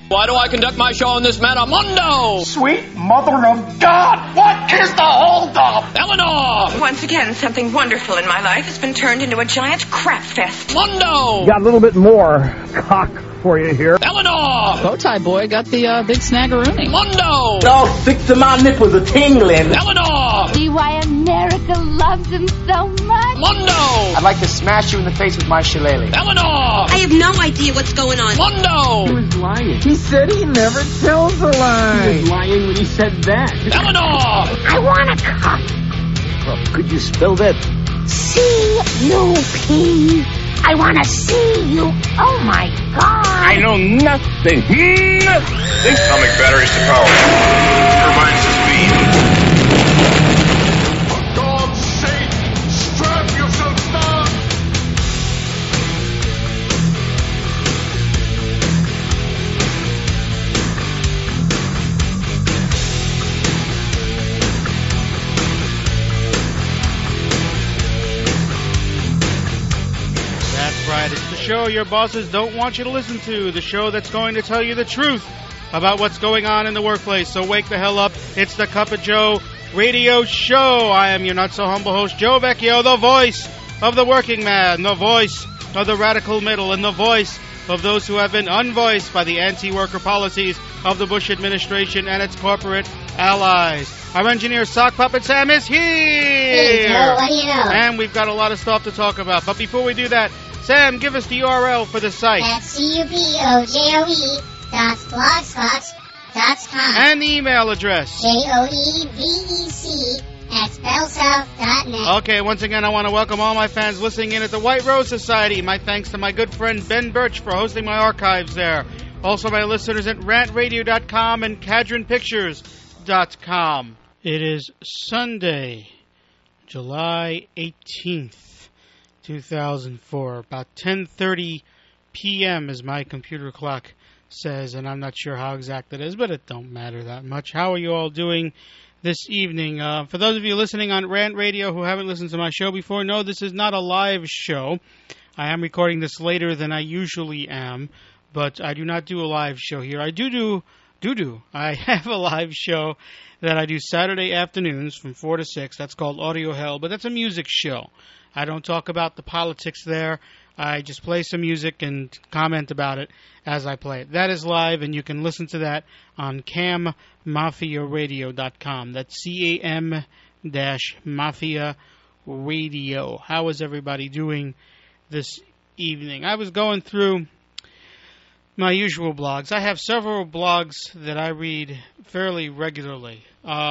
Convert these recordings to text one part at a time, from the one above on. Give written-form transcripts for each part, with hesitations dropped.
Why do I conduct my show on this Metamundo? Sweet mother of God, what is the holdup? Eleanor! Once again, something wonderful in my life has been turned into a giant crap fest. Mundo! Got a little bit more cock for you here. Eleanor! Bowtie boy got the big snaggeroonie. Mundo! All 6 of my nipples are tingling. Eleanor! See why America loves him so much? Mundo! I'd like to smash you in the face with my shillelagh. Eleanor! I have no idea what's going on. Mundo! He was lying. He said he never tells a lie. He was lying when he said that. Eleanor! I want a cup. Well, could you spell that? C-U-P. I want to see you. Oh, my God. I know nothing. Nothing. Atomic batteries to power. Turbines to speed. For God's sake, strap yourself down. That's right. It's the show your bosses don't want you to listen to. The show that's going to tell you the truth about what's going on in the workplace. So wake the hell up. It's the Cup of Joe radio show. I am your not-so-humble host, Joe Vecchio, the voice of the working man, the voice of the radical middle, and the voice of those who have been unvoiced by the anti-worker policies of the Bush administration and its corporate allies. Our engineer, Sock Puppet Sam, is here! Hey, Joe, what do you know? And we've got a lot of stuff to talk about. But before we do that, Sam, give us the URL for the site. That's cupojoe.blogspot.com. And the email address. JOEVEC@bellsouth.net. Okay, once again, I want to welcome all my fans listening in at the White Rose Society. My thanks to my good friend Ben Birch for hosting my archives there. Also, my listeners at rantradio.com and cadronpictures.com. It is Sunday, July 18th, 2004. About 10:30 p.m. as my computer clock says, and I'm not sure how exact it is, but it don't matter that much. How are you all doing this evening? For those of you listening on Rant Radio who haven't listened to my show before, no, this is not a live show. I am recording this later than I usually am, but I do not do a live show here. I I have a live show that I do Saturday afternoons from 4 to 6. That's called Audio Hell, but that's a music show. I don't talk about the politics there. I just play some music and comment about it as I play it. That is live, and you can listen to that on cammafiaradio.com. That's CAM-Mafia Radio. How is everybody doing this evening? I was going through my usual blogs. I have several blogs that I read fairly regularly.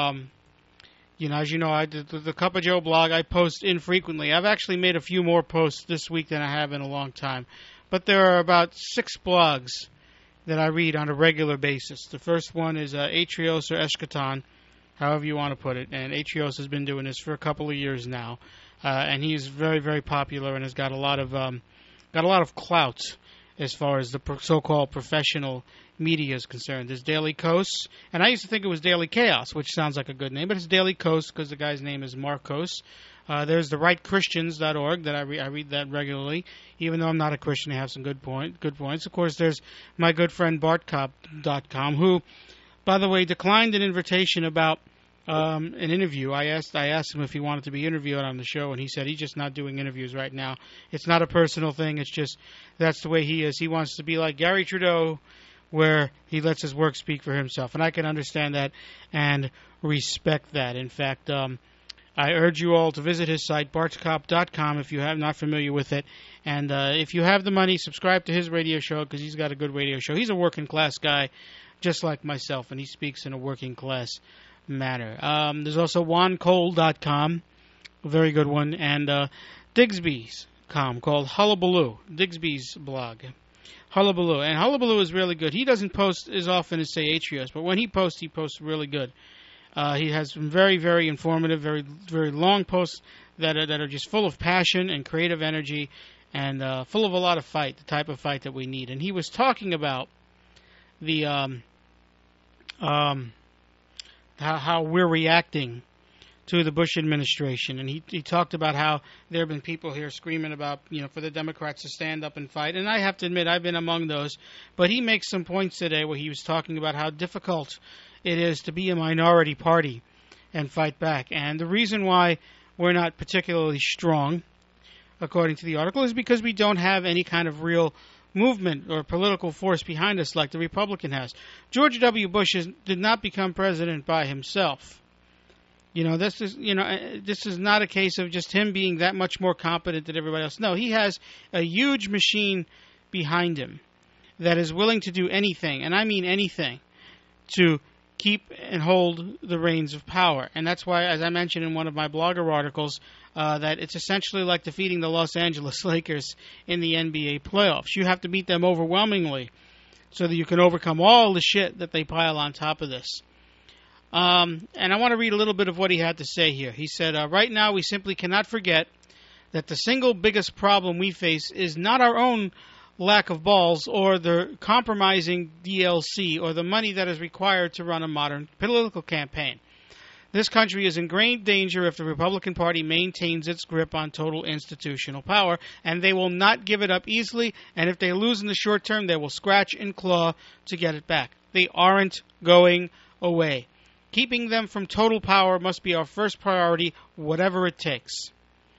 As you know, I did the Cup of Joe blog. I post infrequently. I've actually made a few more posts this week than I have in a long time. But there are about 6 blogs that I read on a regular basis. The first one is Atrios or Eschaton, however you want to put it. And Atrios has been doing this for a couple of years now, and he is very, very popular and has got a lot of clout as far as the so-called professional media is concerned. There's Daily Kos, and I used to think it was Daily Chaos, which sounds like a good name, but it's Daily Kos because the guy's name is Marcos. There's the rightchristians.org that I read that regularly, even though I'm not a Christian. I have some good points. Of course, there's my good friend Bartkop.com, who, by the way, declined an invitation about an interview. I asked him if he wanted to be interviewed on the show, and he said he's just not doing interviews right now. It's not a personal thing. It's just that's the way he is. He wants to be like Gary Trudeau, where he lets his work speak for himself. And I can understand that and respect that. In fact, I urge you all to visit his site, bartkop.com, if you have not familiar with it. And if you have the money, subscribe to his radio show because he's got a good radio show. He's a working class guy, just like myself, and he speaks in a working class manner. There's also juancole.com, a very good one, and Digsby's.com called Hullabaloo, Digsby's blog. Hullabaloo. And Hullabaloo is really good. He doesn't post as often as, say, Atrios, but when he posts really good. He has some very, very informative, very, very long posts that are just full of passion and creative energy and full of a lot of fight, the type of fight that we need. And he was talking about the how we're reacting to the Bush administration. And he talked about how there have been people here screaming about, for the Democrats to stand up and fight. And I have to admit, I've been among those. But he makes some points today where he was talking about how difficult it is to be a minority party and fight back. And the reason why we're not particularly strong, according to the article, is because we don't have any kind of real movement or political force behind us like the Republican has. George W. Bush did not become president by himself. This is not a case of just him being that much more competent than everybody else. No, he has a huge machine behind him that is willing to do anything, and I mean anything, to keep and hold the reins of power. And that's why, as I mentioned in one of my blogger articles, that it's essentially like defeating the Los Angeles Lakers in the NBA playoffs. You have to beat them overwhelmingly so that you can overcome all the shit that they pile on top of this. And I want to read a little bit of what he had to say here. He said, right now we simply cannot forget that the single biggest problem we face is not our own lack of balls or the compromising DLC or the money that is required to run a modern political campaign. This country is in grave danger if the Republican Party maintains its grip on total institutional power, and they will not give it up easily, and if they lose in the short term, they will scratch and claw to get it back. They aren't going away. Keeping them from total power must be our first priority, whatever it takes.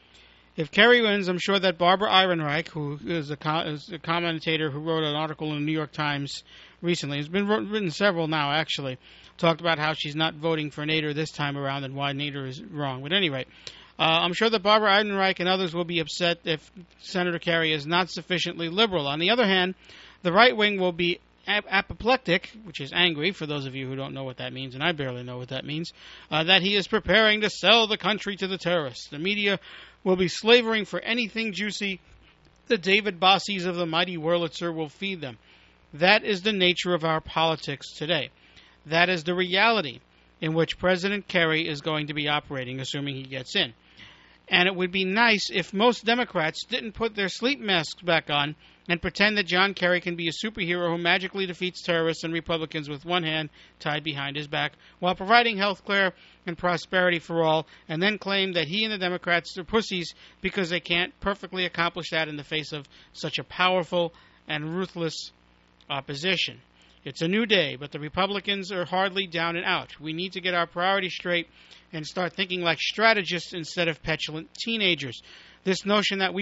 If Kerry wins, I'm sure that Barbara Ehrenreich, who is a commentator who wrote an article in the New York Times recently, has been written several now actually, talked about how she's not voting for Nader this time around and why Nader is wrong. But at any rate, I'm sure that Barbara Ehrenreich and others will be upset if Senator Kerry is not sufficiently liberal. On the other hand, the right wing will be apoplectic, which is angry, for those of you who don't know what that means, and I barely know what that means, that he is preparing to sell the country to the terrorists. The media will be slavering for anything juicy. The David Bossies of the mighty Wurlitzer will feed them. That is the nature of our politics today. That is the reality in which President Kerry is going to be operating, assuming he gets in. And it would be nice if most Democrats didn't put their sleep masks back on and pretend that John Kerry can be a superhero who magically defeats terrorists and Republicans with one hand tied behind his back while providing health care and prosperity for all, and then claim that he and the Democrats are pussies because they can't perfectly accomplish that in the face of such a powerful and ruthless opposition. It's a new day, but the Republicans are hardly down and out. We need to get our priorities straight and start thinking like strategists instead of petulant teenagers. This notion that we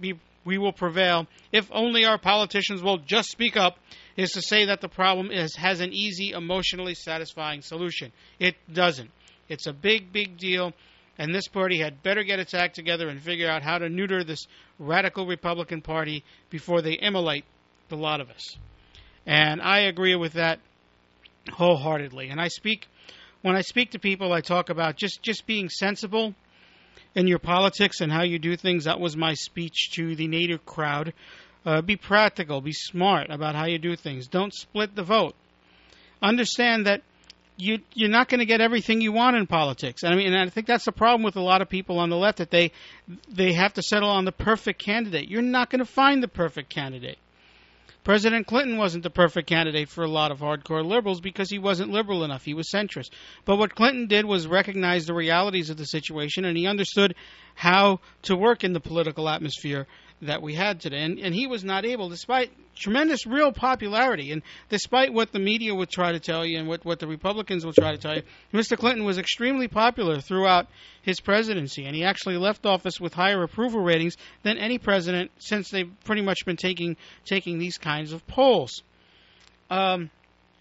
will prevail if only our politicians will just speak up is to say that the problem has an easy, emotionally satisfying solution. It doesn't. It's a big, big deal, and this party had better get its act together and figure out how to neuter this radical Republican Party before they immolate the lot of us. And I agree with that wholeheartedly. And when I speak to people, I talk about just being sensible in your politics and how you do things. That was my speech to the Nader crowd. Be practical, be smart about how you do things. Don't split the vote. Understand that you're not going to get everything you want in politics. And I think that's the problem with a lot of people on the left, that they have to settle on the perfect candidate. You're not going to find the perfect candidate. President Clinton wasn't the perfect candidate for a lot of hardcore liberals because he wasn't liberal enough. He was centrist. But what Clinton did was recognize the realities of the situation, and he understood how to work in the political atmosphere that we had today. And he was not able, despite tremendous real popularity, and despite what the media would try to tell you and what the Republicans will try to tell you, Mr. Clinton was extremely popular throughout his presidency, and he actually left office with higher approval ratings than any president since they've pretty much been taking these kinds of polls. But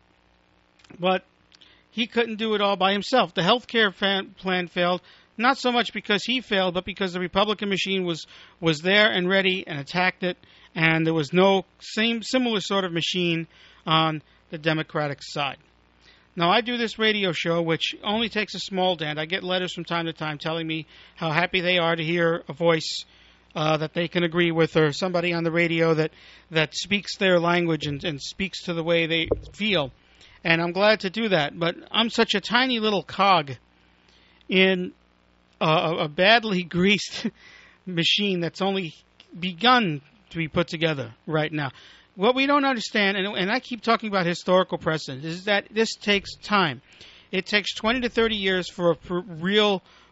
he couldn't do it all by himself. The health care plan failed, not so much because he failed, but because the Republican machine was there and ready and attacked it, and there was no similar sort of machine on the Democratic side. Now, I do this radio show, which only takes a small dent. I get letters from time to time telling me how happy they are to hear a voice that they can agree with, or somebody on the radio that speaks their language and speaks to the way they feel. And I'm glad to do that, but I'm such a tiny little cog in a badly greased machine that's only begun to be put together right now. What we don't understand, and I keep talking about historical precedent, is that this takes time. It takes 20 to 30 years for a real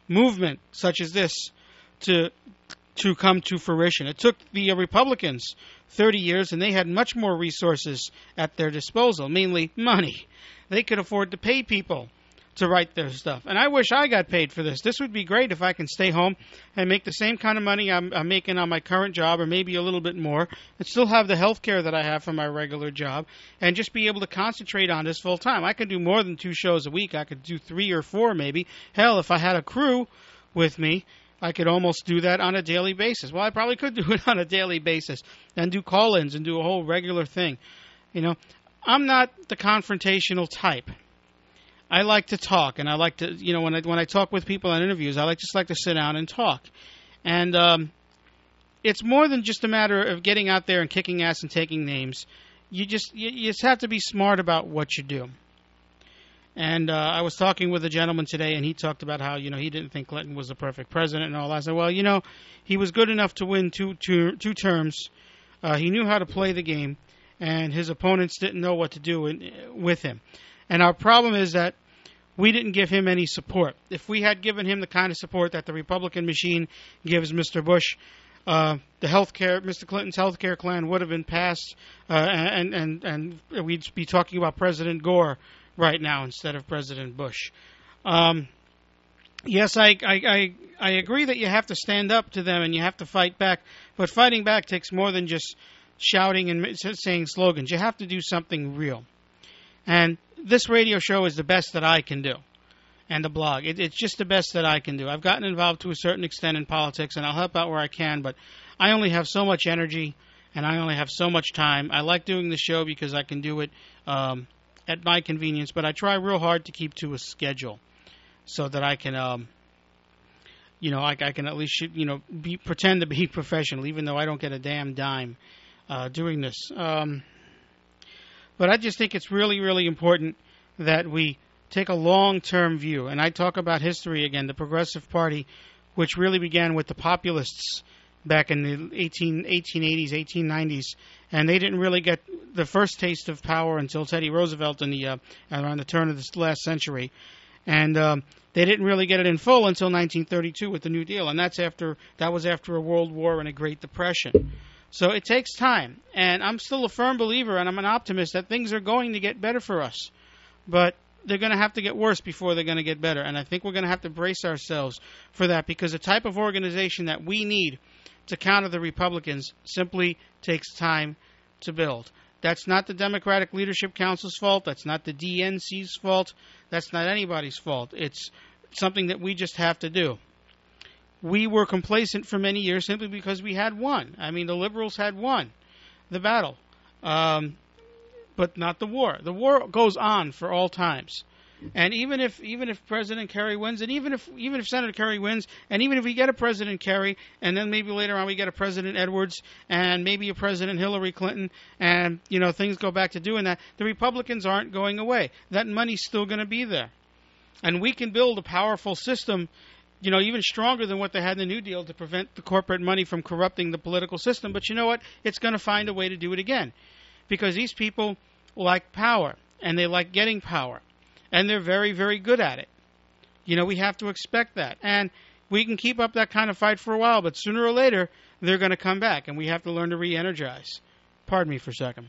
movement such as this to come to fruition. It took the Republicans 30 years, and they had much more resources at their disposal, mainly money. They could afford to pay people to write their stuff. And I wish I got paid for this. This would be great if I can stay home and make the same kind of money I'm making on my current job, or maybe a little bit more, and still have the health care that I have from my regular job, and just be able to concentrate on this full time. I could do more than 2 shows a week. I could do 3 or 4 maybe. Hell, if I had a crew with me, I could almost do that on a daily basis. Well, I probably could do it on a daily basis and do call-ins and do a whole regular thing. You know, I'm not the confrontational type. I like to talk, and I like to, you know, when I talk with people on interviews, I like to sit down and talk. And it's more than just a matter of getting out there and kicking ass and taking names. You just have to be smart about what you do. And I was talking with a gentleman today, and he talked about how, you know, he didn't think Clinton was the perfect president and all that. I said, well, you know, he was good enough to win two terms. He knew how to play the game, and his opponents didn't know what to do with him. And our problem is that we didn't give him any support. If we had given him the kind of support that the Republican machine gives Mr. Bush, Mr. Clinton's health care plan would have been passed, and we'd be talking about President Gore right now instead of President Bush. Yes, I agree that you have to stand up to them and you have to fight back, but fighting back takes more than just shouting and saying slogans. You have to do something real. And this radio show is the best that I can do, and the blog. It's just the best that I can do. I've gotten involved to a certain extent in politics, and I'll help out where I can, but I only have so much energy, and I only have so much time. I like doing the show because I can do it at my convenience, but I try real hard to keep to a schedule so that I can, I can at least, pretend to be professional, even though I don't get a damn dime doing this. But I just think it's really, really important that we take a long-term view. And I talk about history again, the Progressive Party, which really began with the populists back in the 1880s, 1890s, and they didn't really get the first taste of power until Teddy Roosevelt around the turn of this last century. And they didn't really get it in full until 1932 with the New Deal, and that was after a World War and a Great Depression. So it takes time, and I'm still a firm believer, and I'm an optimist that things are going to get better for us. But they're going to have to get worse before they're going to get better, and I think we're going to have to brace ourselves for that, because the type of organization that we need to counter the Republicans simply takes time to build. That's not the Democratic Leadership Council's fault. That's not the DNC's fault. That's not anybody's fault. It's something that we just have to do. We were complacent for many years simply because we had won. I mean, the liberals had won the battle, but not the war. The war goes on for all times. And even if President Kerry wins, and even if Senator Kerry wins, and even if we get a President Kerry, and then maybe later on we get a President Edwards, and maybe a President Hillary Clinton, and things go back to doing that, the Republicans aren't going away. That money's still going to be there, and we can build a powerful system, even stronger than what they had in the New Deal to prevent the corporate money from corrupting the political system. But you know what? It's going to find a way to do it again, because these people like power, and they like getting power. And they're very, very good at it. We have to expect that. And we can keep up that kind of fight for a while, but sooner or later, they're going to come back, and we have to learn to re-energize. Pardon me for a second.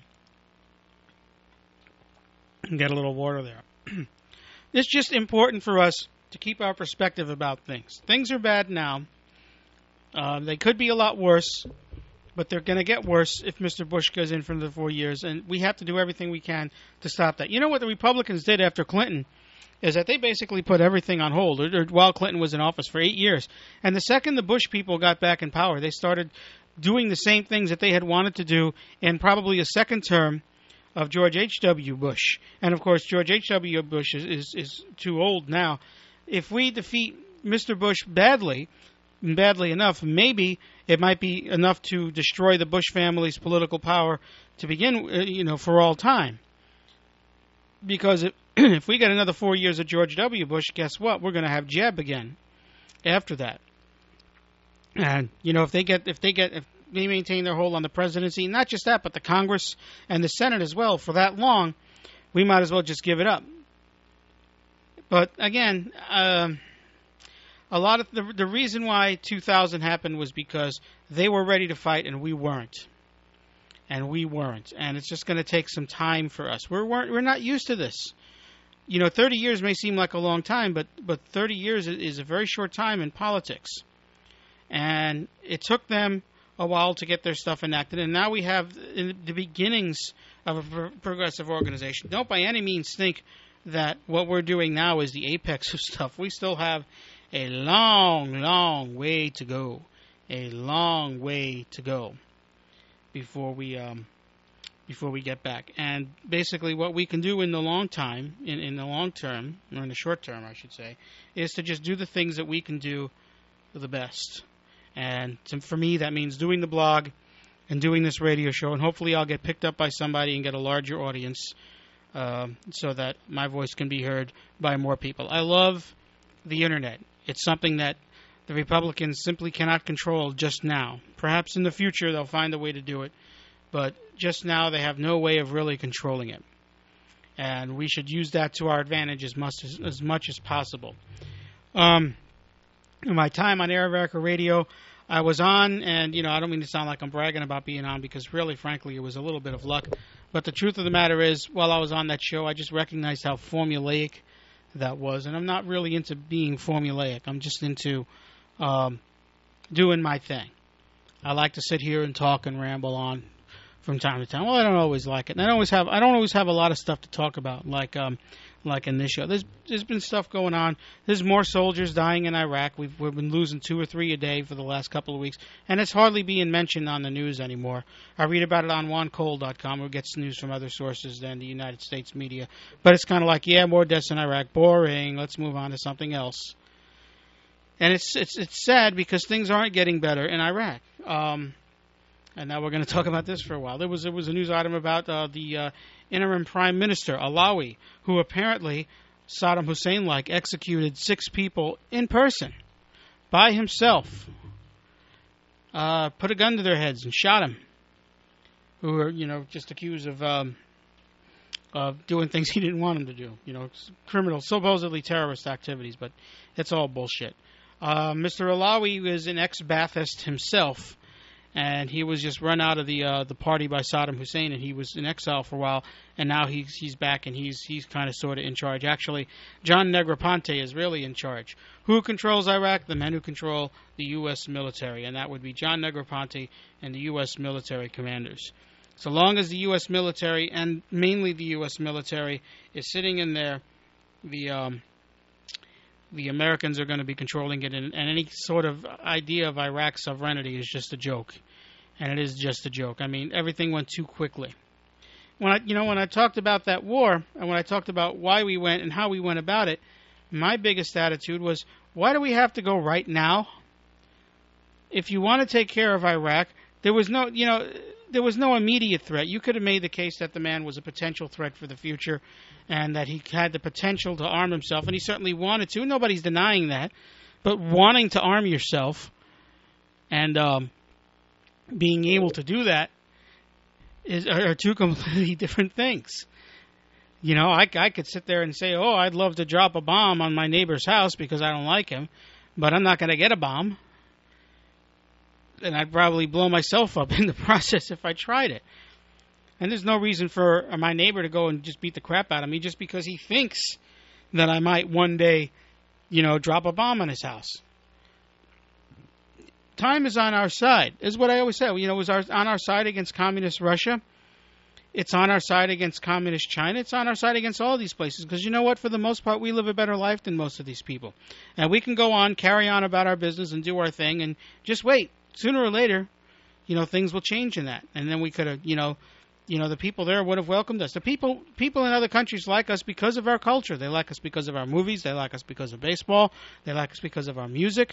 Get a little water there. It's just important for us to keep our perspective about things. Things are bad now. They could be a lot worse, but they're going to get worse if Mr. Bush goes in for the 4 years, and we have to do everything we can to stop that. You know what the Republicans did after Clinton is that they basically put everything on hold while Clinton was in office for 8 years. And the second the Bush people got back in power, they started doing the same things that they had wanted to do in probably a second term of George H.W. Bush. And, of course, George H.W. Bush is too old now. If we defeat Mr. Bush badly enough, maybe it might be enough to destroy the Bush family's political power to begin, for all time. Because if we get another 4 years of George W. Bush, guess what? We're going to have Jeb again after that. And if they maintain their hold on the presidency, not just that, but the Congress and the Senate as well for that long, we might as well just give it up. But again, a lot of the reason why 2000 happened was because they were ready to fight and we weren't. And it's just going to take some time for us. We're not used to this. 30 years may seem like a long time, but 30 years is a very short time in politics. And it took them a while to get their stuff enacted, and now we have the beginnings of a progressive organization. Don't by any means think that what we're doing now is the apex of stuff. We still have a long, long way to go. A long way to go before we get back. And basically what we can do in the long term, or in the short term, I should say, is to just do the things that we can do the best. And for me, that means doing the blog and doing this radio show. And hopefully I'll get picked up by somebody and get a larger audience so that my voice can be heard by more people. I love the Internet. It's something that the Republicans simply cannot control just now. Perhaps in the future they'll find a way to do it. But just now they have no way of really controlling it. And we should use that to our advantage as much as possible. In my time on Air America Radio, I was on, and, I don't mean to sound like I'm bragging about being on, because really, frankly, it was a little bit of luck. But the truth of the matter is, while I was on that show, I just recognized how formulaic that was. And I'm not really into being formulaic. I'm just into doing my thing. I like to sit here and talk and ramble on from time to time. Well, I don't always like it. And I don't always have a lot of stuff to talk about, like in this show. There's been stuff going on. There's more soldiers dying in Iraq. We've been losing 2 or 3 a day for the last couple of weeks, and it's hardly being mentioned on the news anymore. I read about it on JuanCole.com, who gets news from other sources than the United States media. But it's kind of like, more deaths in Iraq. Boring. Let's move on to something else. And it's sad because things aren't getting better in Iraq. And now we're going to talk about this for a while. There was a news item about the interim prime minister, Alawi, who apparently, Saddam Hussein-like, executed 6 people in person, by himself, put a gun to their heads and shot them, who were, just accused of doing things he didn't want them to do, criminal, supposedly terrorist activities, but it's all bullshit. Mr. Alawi was an ex-Ba'athist himself, and he was just run out of the party by Saddam Hussein, and he was in exile for a while, and now he's back, and he's kind of sort of in charge. Actually, John Negroponte is really in charge. Who controls Iraq? The men who control the U.S. military, and that would be John Negroponte and the U.S. military commanders. So long as the U.S. military, and mainly the U.S. military, is sitting in there, the Americans are going to be controlling it, and any sort of idea of Iraq's sovereignty is just a joke. And it is just a joke. I mean, everything went too quickly. When I talked about that war, and when I talked about why we went and how we went about it, my biggest attitude was, why do we have to go right now? If you want to take care of Iraq, there was no immediate threat. You could have made the case that the man was a potential threat for the future, and that he had the potential to arm himself, and he certainly wanted to. Nobody's denying that. But wanting to arm yourself and being able to do that are two completely different things. I could sit there and say, I'd love to drop a bomb on my neighbor's house because I don't like him, but I'm not going to get a bomb. And I'd probably blow myself up in the process if I tried it. And there's no reason for my neighbor to go and just beat the crap out of me just because he thinks that I might one day, drop a bomb on his house. Time is on our side, is what I always say. It was on our side against communist Russia. It's on our side against communist China. It's on our side against all these places. Because you know what? For the most part, we live a better life than most of these people. And we can go on, carry on about our business and do our thing and just wait. Sooner or later, things will change in that. And then we could have, the people there would have welcomed us. The people in other countries like us because of our culture. They like us because of our movies. They like us because of baseball. They like us because of our music.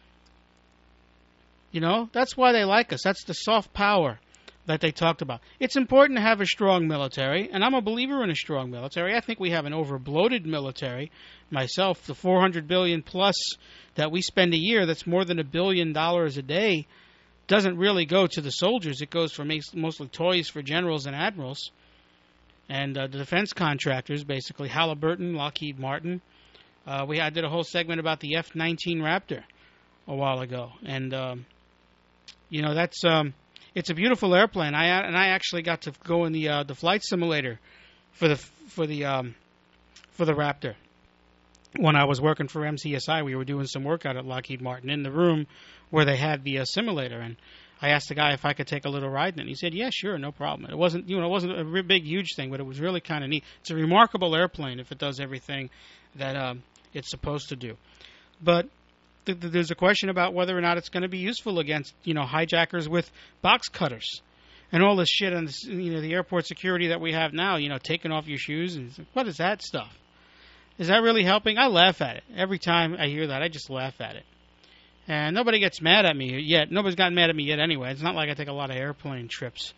That's why they like us. That's the soft power that they talked about. It's important to have a strong military, and I'm a believer in a strong military. I think we have an overbloated military. Myself, the $400 billion plus that we spend a year, that's more than $1 billion a day, doesn't really go to the soldiers. It goes for mostly toys for generals and admirals and the defense contractors, basically Halliburton, Lockheed Martin, I did a whole segment about the F-19 Raptor a while ago, and that's it's a beautiful airplane. I actually got to go in the flight simulator for the Raptor. When I was working for MCSI, we were doing some work out at Lockheed Martin in the room where they had the simulator, and I asked the guy if I could take a little ride in it. He said, "Yeah, sure, no problem." It wasn't a big, huge thing, but it was really kind of neat. It's a remarkable airplane if it does everything that it's supposed to do. But there's a question about whether or not it's going to be useful against hijackers with box cutters and all this shit on the airport security that we have now. Taking off your shoes, and what is that stuff? Is that really helping? I laugh at it. Every time I hear that, I just laugh at it. And nobody gets mad at me yet. Nobody's gotten mad at me yet anyway. It's not like I take a lot of airplane trips.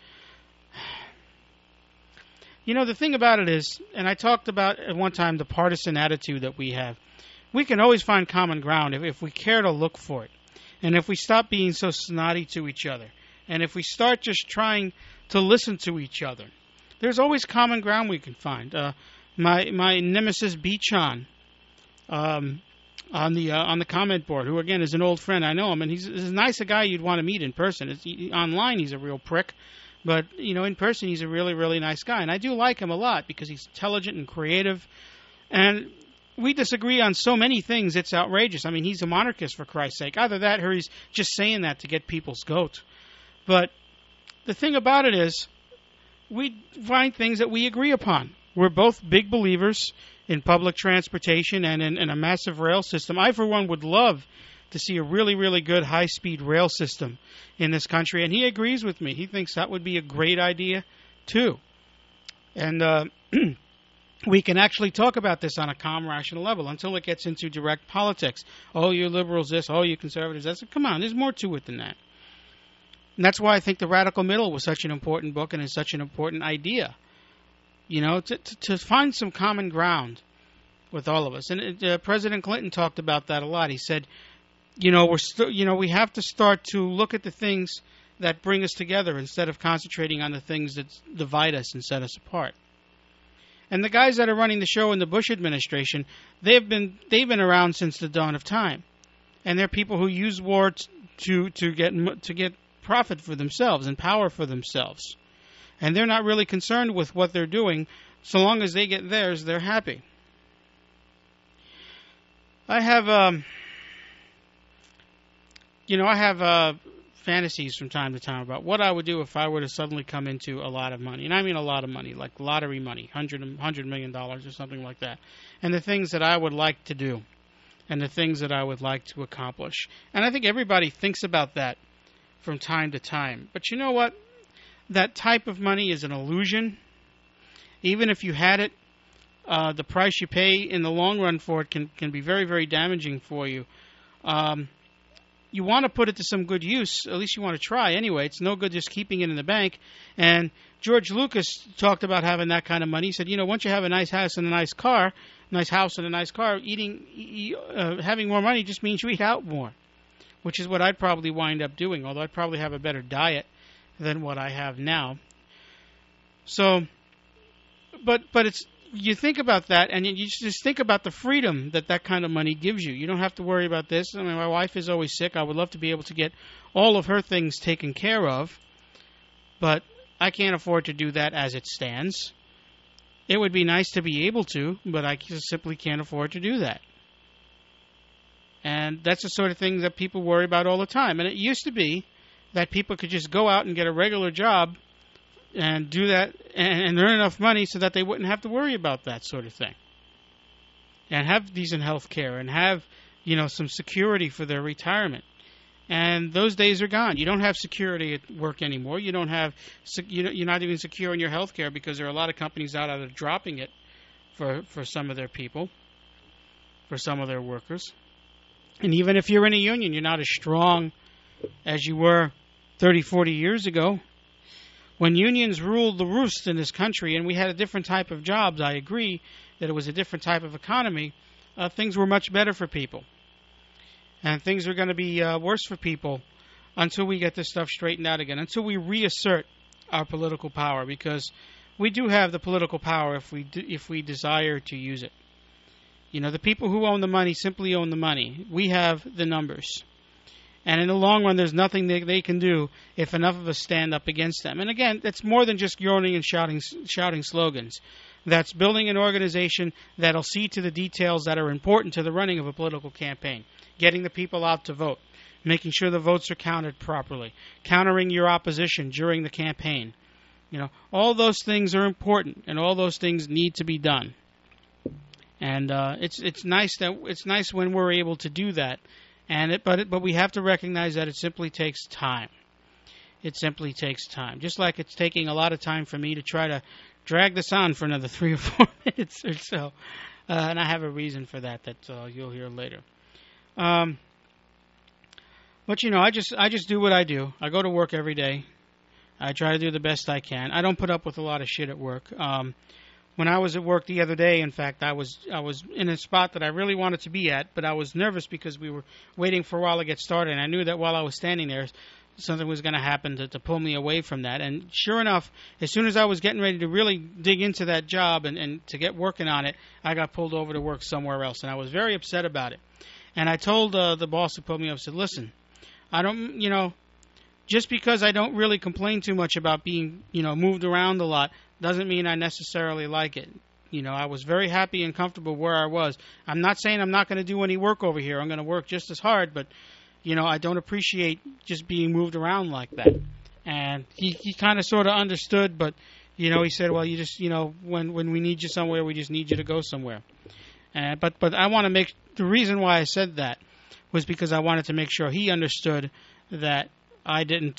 The thing about it is, and I talked about at one time the partisan attitude that we have. We can always find common ground if we care to look for it. And if we stop being so snotty to each other. And if we start just trying to listen to each other. There's always common ground we can find. My nemesis Beachon on the comment board, who again is an old friend. I know him, and he's as nice a guy you'd want to meet in person. Online he's a real prick, but in person he's a really, really nice guy, and I do like him a lot because he's intelligent and creative. And we disagree on so many things; it's outrageous. I mean, he's a monarchist, for Christ's sake. Either that, or he's just saying that to get people's goat. But the thing about it is, we find things that we agree upon. We're both big believers in public transportation and in a massive rail system. I, for one, would love to see a really, really good high-speed rail system in this country, and he agrees with me. He thinks that would be a great idea, too. And we can actually talk about this on a calm, rational level until it gets into direct politics. Oh, you liberals this, oh, you conservatives that. Come on, there's more to it than that. And that's why I think The Radical Middle was such an important book and is such an important idea. To find some common ground with all of us. And President Clinton talked about that a lot. He said, we have to start to look at the things that bring us together instead of concentrating on the things that divide us and set us apart. And the guys that are running the show in the Bush administration, they've been around since the dawn of time. And they're people who use war to get profit for themselves and power for themselves. And they're not really concerned with what they're doing. So long as they get theirs, they're happy. I have fantasies from time to time about what I would do if I were to suddenly come into a lot of money. And I mean a lot of money, like lottery money, $100 million or something like that. And the things that I would like to do and the things that I would like to accomplish. And I think everybody thinks about that from time to time. But you know what? That type of money is an illusion. Even if you had it, the price you pay in the long run for it can be very, very damaging for you. You want to put it to some good use. At least you want to try anyway. It's no good just keeping it in the bank. And George Lucas talked about having that kind of money. He said, once you have a nice house and a nice car, having more money just means you eat out more, which is what I'd probably wind up doing, although I'd probably have a better diet than what I have now. So, but it's, you think about that, and you just think about the freedom that kind of money gives you. You don't have to worry about this. I mean, my wife is always sick. I would love to be able to get all of her things taken care of, but I can't afford to do that as it stands. It would be nice to be able to, but I just simply can't afford to do that. And that's the sort of thing that people worry about all the time. And it used to be that people could just go out and get a regular job and do that and earn enough money so that they wouldn't have to worry about that sort of thing. And have decent health care and have, some security for their retirement. And those days are gone. You don't have security at work anymore. You don't have, you're not even secure in your health care because there are a lot of companies out there dropping it for some of their people, for some of their workers. And even if you're in a union, you're not as strong as you were 30, 40 years ago. When unions ruled the roost in this country and we had a different type of jobs, I agree that it was a different type of economy, things were much better for people. And things are going to be worse for people until we get this stuff straightened out again, until we reassert our political power, because we do have the political power if we desire to use it. You know, the people who own the money simply own the money. We have the numbers. And in the long run, there's nothing they can do if enough of us stand up against them. And again, it's more than just groaning and shouting slogans. That's building an organization that'll see to the details that are important to the running of a political campaign. Getting the people out to vote. Making sure the votes are counted properly. Countering your opposition during the campaign. You know, all those things are important, and all those things need to be done. And it's nice when we're able to do that. But we have to recognize that it simply takes time. It simply takes time. Just like it's taking a lot of time for me to try to drag this on for another 3 or 4 minutes or so. And I have a reason for that you'll hear later. But you know, I just do what I do. I go to work every day. I try to do the best I can. I don't put up with a lot of shit at work. When I was at work the other day, in fact, I was in a spot that I really wanted to be at, but I was nervous because we were waiting for a while to get started, and I knew that while I was standing there, something was going to happen to pull me away from that. And sure enough, as soon as I was getting ready to really dig into that job and to get working on it, I got pulled over to work somewhere else, and I was very upset about it. And I told the boss who put me up, I said, listen, I don't, you know, just because I don't really complain too much about being, you know, moved around a lot doesn't mean I necessarily like it. You know, I was very happy and comfortable where I was. I'm not saying I'm not going to do any work over here. I'm going to work just as hard, but, you know, I don't appreciate just being moved around like that. And he kind of sort of understood, but, you know, he said, well, you just, you know, when we need you somewhere, we just need you to go somewhere. But I want to make, the reason why I said that was because I wanted to make sure he understood that I didn't,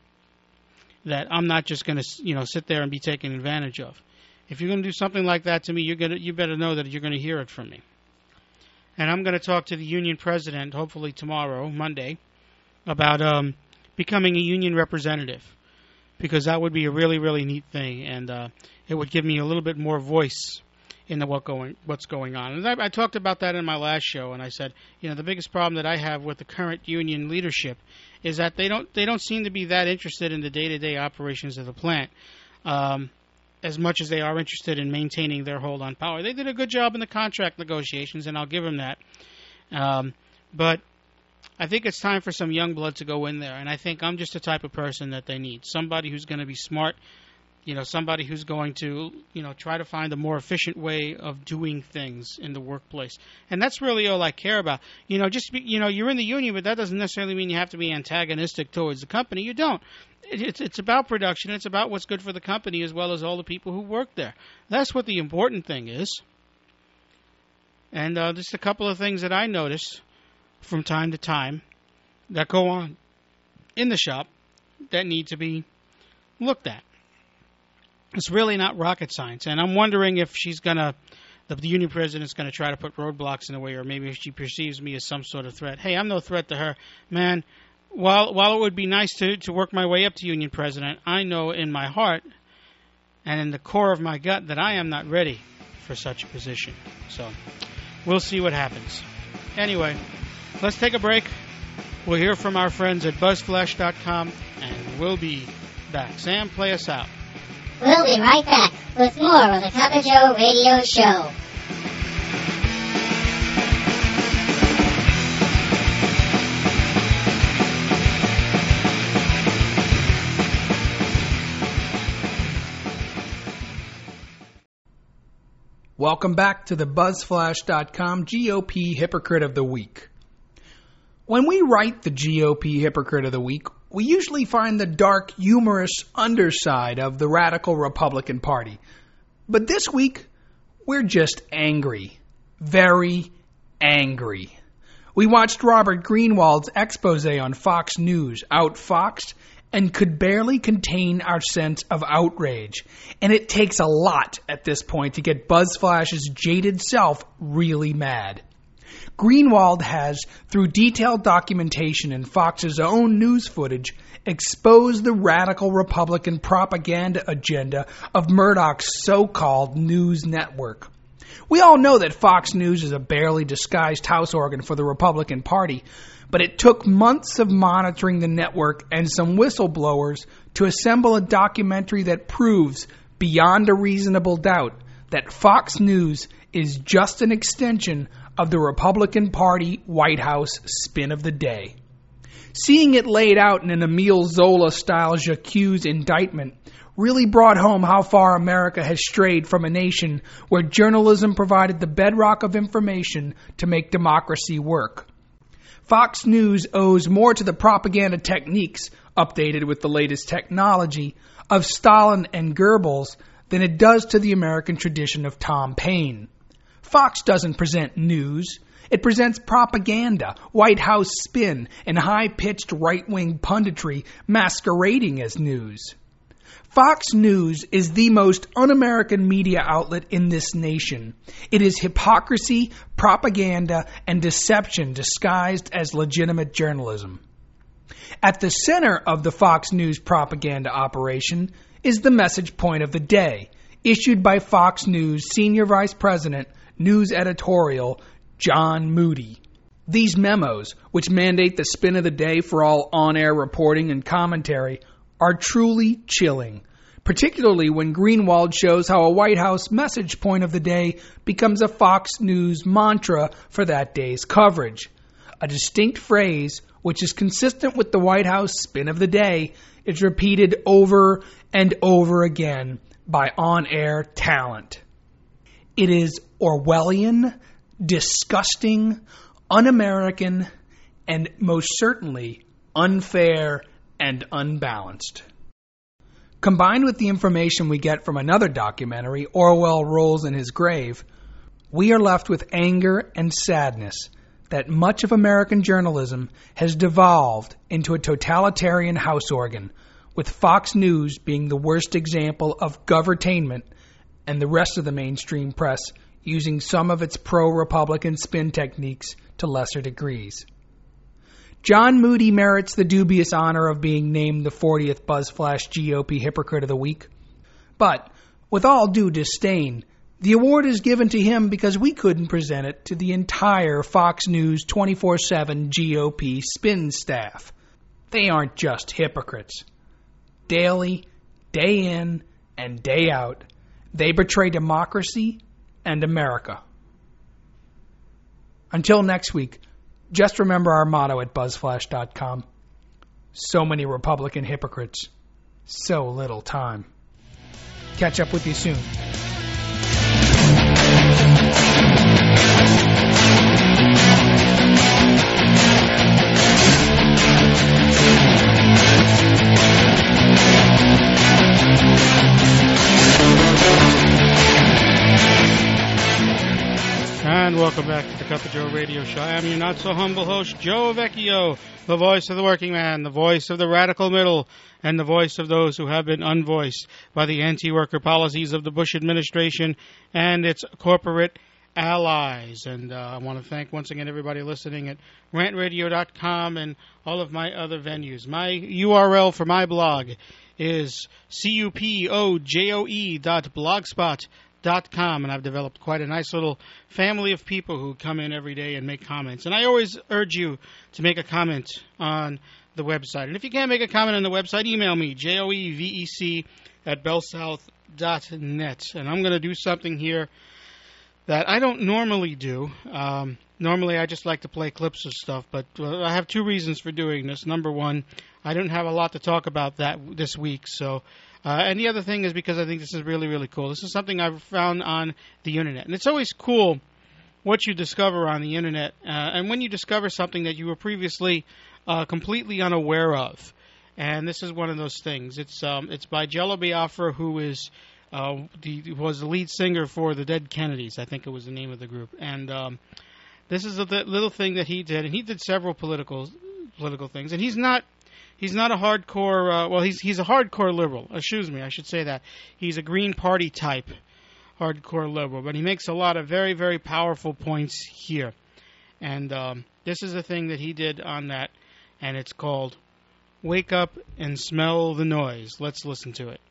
that I'm not just going to, you know, sit there and be taken advantage of. If you're going to do something like that to me, you better know that you're going to hear it from me. And I'm going to talk to the union president, hopefully tomorrow, Monday, about becoming a union representative, because that would be a really, really neat thing, and it would give me a little bit more voice in what's going on. And I talked about that in my last show, and I said, you know, the biggest problem that I have with the current union leadership is that they don't seem to be that interested in the day-to-day operations of the plant as much as they are interested in maintaining their hold on power. They did a good job in the contract negotiations, and I'll give them that. But I think it's time for some young blood to go in there, and I think I'm just the type of person that they need. Somebody who's going to be smart, you know, somebody who's going to, you know, try to find a more efficient way of doing things in the workplace. And that's really all I care about. You know, you're in the union, but that doesn't necessarily mean you have to be antagonistic towards the company. You don't. It's about production. It's about what's good for the company as well as all the people who work there. That's what the important thing is. And just a couple of things that I notice from time to time that go on in the shop that need to be looked at. It's really not rocket science, and I'm wondering if the union president's going to try to put roadblocks in the way, or maybe if she perceives me as some sort of threat. Hey, I'm no threat to her. Man, while it would be nice to work my way up to union president, I know in my heart and in the core of my gut that I am not ready for such a position. So we'll see what happens. Anyway, let's take a break. We'll hear from our friends at BuzzFlash.com, and we'll be back. Sam, play us out. We'll be right back with more of the Cubba Joe Radio Show. Welcome back to the BuzzFlash.com GOP Hypocrite of the Week. When we write the GOP Hypocrite of the Week, we usually find the dark, humorous underside of the radical Republican Party. But this week, we're just angry. Very angry. We watched Robert Greenwald's expose on Fox News, outfoxed, and could barely contain our sense of outrage. And it takes a lot at this point to get BuzzFlash's jaded self really mad. Greenwald has, through detailed documentation and Fox's own news footage, exposed the radical Republican propaganda agenda of Murdoch's so-called news network. We all know that Fox News is a barely disguised house organ for the Republican Party, but it took months of monitoring the network and some whistleblowers to assemble a documentary that proves, beyond a reasonable doubt, that Fox News is just an extension of the Republican Party White House spin of the day. Seeing it laid out in an Emile Zola-style J'accuse indictment really brought home how far America has strayed from a nation where journalism provided the bedrock of information to make democracy work. Fox News owes more to the propaganda techniques, updated with the latest technology, of Stalin and Goebbels than it does to the American tradition of Tom Paine. Fox doesn't present news. It presents propaganda, White House spin, and high-pitched right-wing punditry masquerading as news. Fox News is the most un-American media outlet in this nation. It is hypocrisy, propaganda, and deception disguised as legitimate journalism. At the center of the Fox News propaganda operation is the message point of the day, issued by Fox News Senior Vice President, News Editorial, John Moody. These memos, which mandate the spin of the day for all on-air reporting and commentary, are truly chilling, particularly when Greenwald shows how a White House message point of the day becomes a Fox News mantra for that day's coverage. A distinct phrase, which is consistent with the White House spin of the day, is repeated over and over again by on-air talent. It is Orwellian, disgusting, un-American, and most certainly unfair and unbalanced. Combined with the information we get from another documentary, Orwell Rolls in His Grave, we are left with anger and sadness that much of American journalism has devolved into a totalitarian house organ, with Fox News being the worst example of govertainment and the rest of the mainstream press using some of its pro-Republican spin techniques to lesser degrees. John Moody merits the dubious honor of being named the 40th BuzzFlash GOP Hypocrite of the Week. But, with all due disdain, the award is given to him because we couldn't present it to the entire Fox News 24/7 GOP spin staff. They aren't just hypocrites. Daily, day in, and day out, they betray democracy and America. Until next week, just remember our motto at BuzzFlash.com. So many Republican hypocrites, so little time. Catch up with you soon. And welcome back to the Cup of Joe Radio Show. I am your not-so-humble host, Joe Vecchio, the voice of the working man, the voice of the radical middle, and the voice of those who have been unvoiced by the anti-worker policies of the Bush administration and its corporate allies. And I want to thank once again everybody listening at rantradio.com and all of my other venues. My URL for my blog is cupojoe.blogspot.com, and I've developed quite a nice little family of people who come in every day and make comments. And I always urge you to make a comment on the website. And if you can't make a comment on the website, email me, joevec@bellsouth.net. And I'm going to do something here that I don't normally do. Normally I just like to play clips of stuff, but I have two reasons for doing this. Number one, I don't have a lot to talk about this week, so... and the other thing is because I think this is really, really cool. This is something I've found on the Internet. And it's always cool what you discover on the Internet. And when you discover something that you were previously completely unaware of. And this is one of those things. It's by Jello Biafra, who was the lead singer for the Dead Kennedys. I think it was the name of the group. And this is a little thing that he did. And he did several political things. And he's not a hardcore, he's a hardcore liberal. Excuse me, I should say that. He's a Green Party type hardcore liberal, but he makes a lot of very, very powerful points here. And this is a thing that he did on that, and it's called Wake Up and Smell the Noise. Let's listen to it.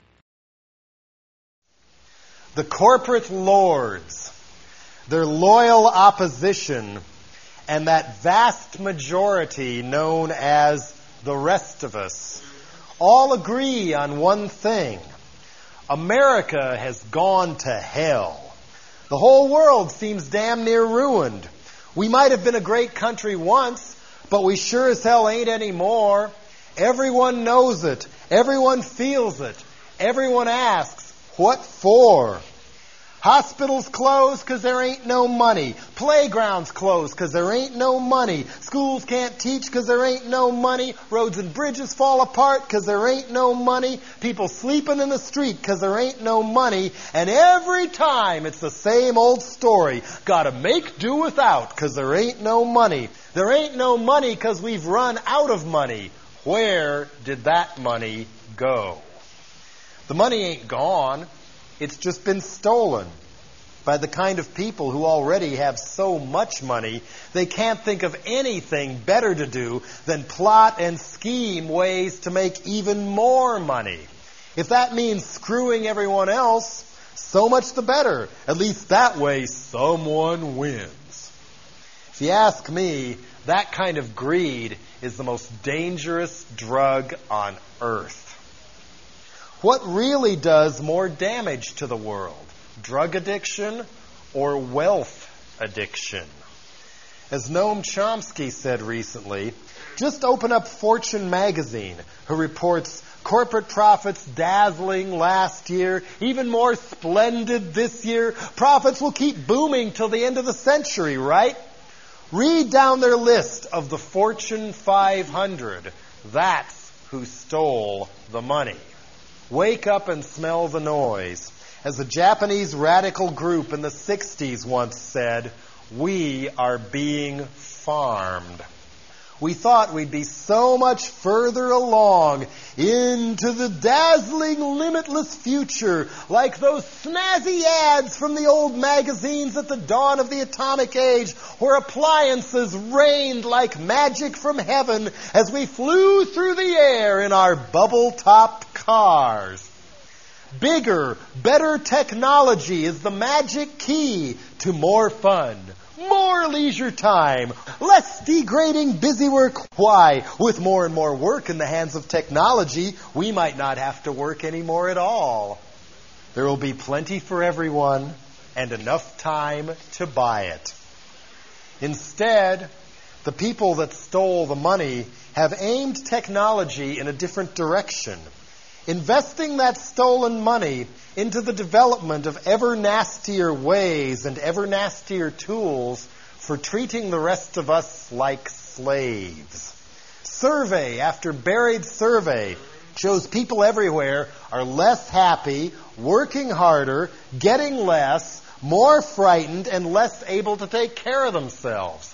The corporate lords, their loyal opposition, and that vast majority known as the rest of us all agree on one thing. America has gone to hell. The whole world seems damn near ruined. We might have been a great country once, but we sure as hell ain't anymore. Everyone knows it. Everyone feels it. Everyone asks, what for? Hospitals close because there ain't no money. Playgrounds close because there ain't no money. Schools can't teach because there ain't no money. Roads and bridges fall apart because there ain't no money. People sleeping in the street because there ain't no money. And every time it's the same old story. Gotta make do without because there ain't no money. There ain't no money because we've run out of money. Where did that money go? The money ain't gone. It's just been stolen by the kind of people who already have so much money, they can't think of anything better to do than plot and scheme ways to make even more money. If that means screwing everyone else, so much the better. At least that way someone wins. If you ask me, that kind of greed is the most dangerous drug on earth. What really does more damage to the world? Drug addiction or wealth addiction? As Noam Chomsky said recently, just open up Fortune magazine, who reports corporate profits dazzling last year, even more splendid this year. Profits will keep booming till the end of the century, right? Read down their list of the Fortune 500. That's who stole the money. Wake up and smell the noise. As a Japanese radical group in the 60s once said, we are being farmed. We thought we'd be so much further along into the dazzling, limitless future, like those snazzy ads from the old magazines at the dawn of the atomic age, where appliances rained like magic from heaven as we flew through the air in our bubble-topped cars. Bigger, better technology is the magic key to more fun, more leisure time, less degrading busy work. Why? With more and more work in the hands of technology, we might not have to work anymore at all. There will be plenty for everyone and enough time to buy it. Instead, the people that stole the money have aimed technology in a different direction, investing that stolen money into the development of ever nastier ways and ever nastier tools for treating the rest of us like slaves. Survey after buried survey shows people everywhere are less happy, working harder, getting less, more frightened, and less able to take care of themselves.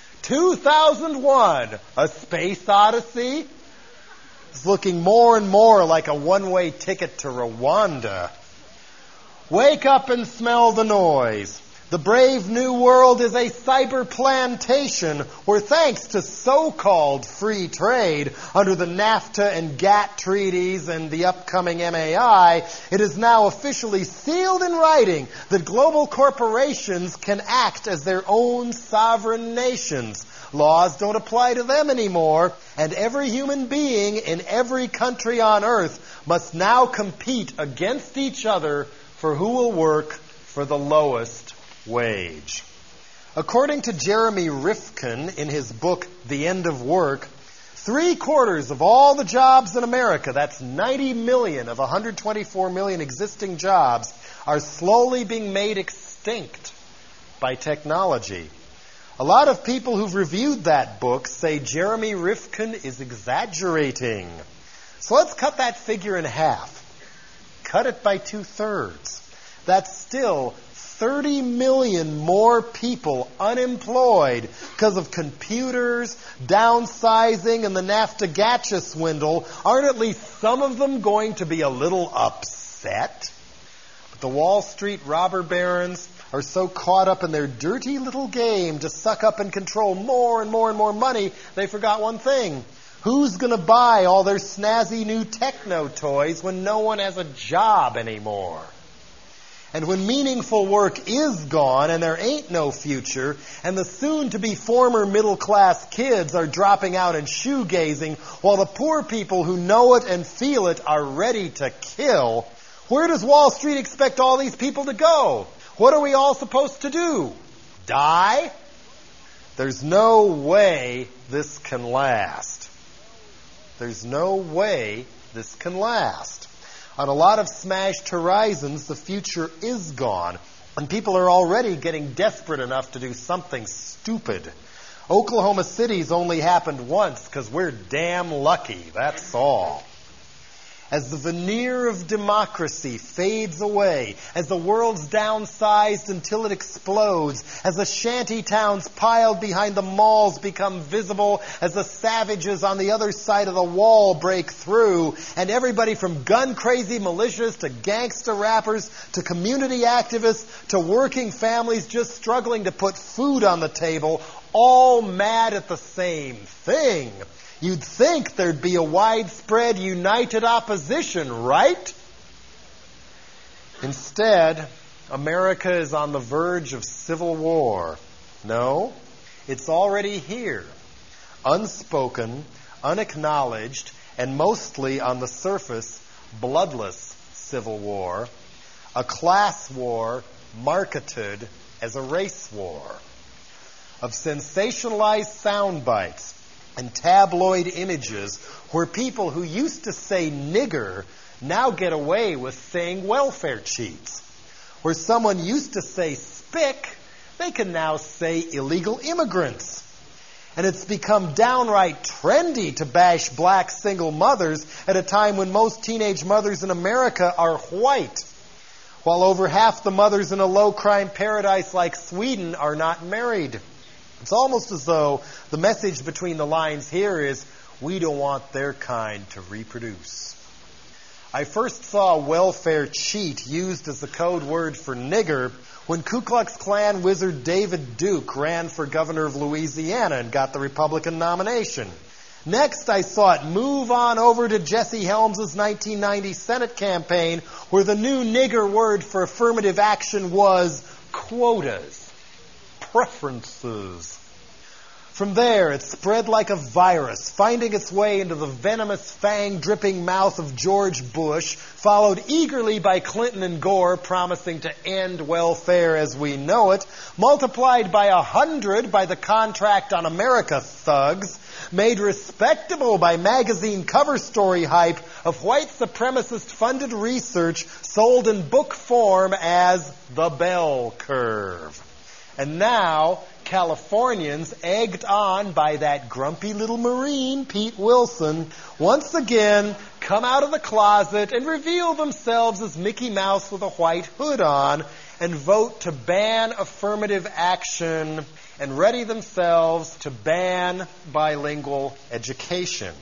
2001, A Space Odyssey, is looking more and more like a one-way ticket to Rwanda. Wake up and smell the noise. The brave new world is a cyber plantation where, thanks to so-called free trade under the NAFTA and GATT treaties and the upcoming MAI, it is now officially sealed in writing that global corporations can act as their own sovereign nations. Laws don't apply to them anymore, and every human being in every country on earth must now compete against each other for who will work for the lowest wage. According to Jeremy Rifkin in his book, The End of Work, 3/4 of all the jobs in America, that's 90 million of 124 million existing jobs, are slowly being made extinct by technology. A lot of people who've reviewed that book say Jeremy Rifkin is exaggerating. So let's cut that figure in half. Cut it by 2/3. That's still 30 million more people unemployed because of computers, downsizing, and the NAFTA-GATCHA swindle. Aren't at least some of them going to be a little upset? But the Wall Street robber barons are so caught up in their dirty little game to suck up and control more and more and more money, they forgot one thing. Who's going to buy all their snazzy new techno toys when no one has a job anymore? And when meaningful work is gone and there ain't no future, and the soon-to-be former middle-class kids are dropping out and shoegazing, while the poor people who know it and feel it are ready to kill, Where does Wall Street expect all these people to go? What are we all supposed to do? Die? There's no way this can last. There's no way this can last. On a lot of smashed horizons, the future is gone, and people are already getting desperate enough to do something stupid. Oklahoma City's only happened once because we're damn lucky, that's all. As the veneer of democracy fades away, as the world's downsized until it explodes, as the shanty towns piled behind the malls become visible, as the savages on the other side of the wall break through, and everybody from gun-crazy militias to gangster rappers to community activists to working families just struggling to put food on the table, all mad at the same thing. You'd think there'd be a widespread, united opposition, right? Instead, America is on the verge of civil war. No, it's already here. Unspoken, unacknowledged, and mostly on the surface, bloodless civil war. A class war marketed as a race war. Of sensationalized sound bites and tabloid images where people who used to say nigger now get away with saying welfare cheats. Where someone used to say spick, they can now say illegal immigrants. And it's become downright trendy to bash black single mothers at a time when most teenage mothers in America are white, while over half the mothers in a low-crime paradise like Sweden are not married. It's almost as though the message between the lines here is, we don't want their kind to reproduce. I first saw welfare cheat used as the code word for nigger when Ku Klux Klan wizard David Duke ran for governor of Louisiana and got the Republican nomination. Next, I saw it move on over to Jesse Helms' 1990 Senate campaign, where the new nigger word for affirmative action was quotas. Preferences. From there, it spread like a virus, finding its way into the venomous, fang-dripping mouth of George Bush, followed eagerly by Clinton and Gore promising to end welfare as we know it, multiplied by 100 by the Contract on America thugs, made respectable by magazine cover story hype of white supremacist-funded research sold in book form as the bell curve. And now, Californians, egged on by that grumpy little Marine, Pete Wilson, once again come out of the closet and reveal themselves as Mickey Mouse with a white hood on and vote to ban affirmative action and ready themselves to ban bilingual education.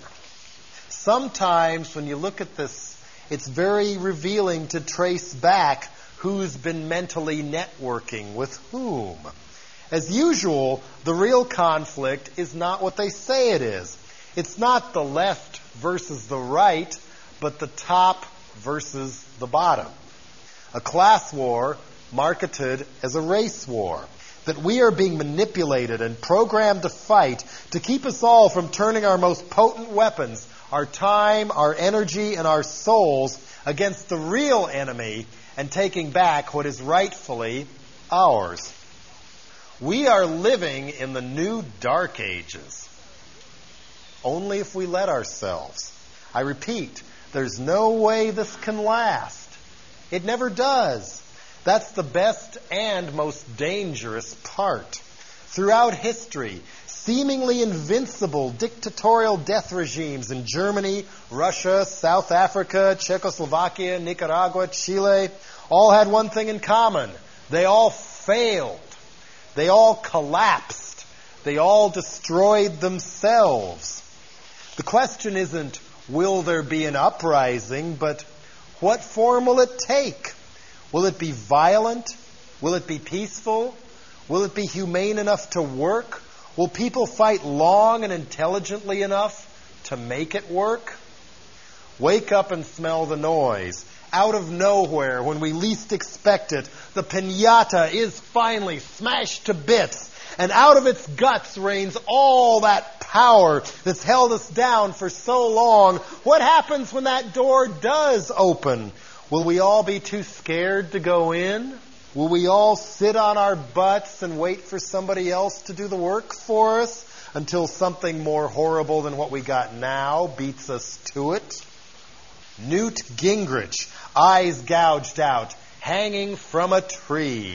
Sometimes when you look at this, it's very revealing to trace back who's been mentally networking with whom. As usual, the real conflict is not what they say it is. It's not the left versus the right, but the top versus the bottom. A class war marketed as a race war. That we are being manipulated and programmed to fight to keep us all from turning our most potent weapons, our time, our energy, and our souls against the real enemy and taking back what is rightfully ours. We are living in the new dark ages. Only if we let ourselves. I repeat, there's no way this can last. It never does. That's the best and most dangerous part. Throughout history, seemingly invincible dictatorial death regimes in Germany, Russia, South Africa, Czechoslovakia, Nicaragua, Chile, all had one thing in common. They all failed. They all collapsed. They all destroyed themselves. The question isn't, will there be an uprising, but what form will it take? Will it be violent? Will it be peaceful? Will it be humane enough to work? Will people fight long and intelligently enough to make it work? Wake up and smell the noise. Out of nowhere, when we least expect it, the piñata is finally smashed to bits, and out of its guts rains all that power that's held us down for so long. What happens when that door does open? Will we all be too scared to go in? Will we all sit on our butts and wait for somebody else to do the work for us until something more horrible than what we got now beats us to it? Newt Gingrich, eyes gouged out, hanging from a tree.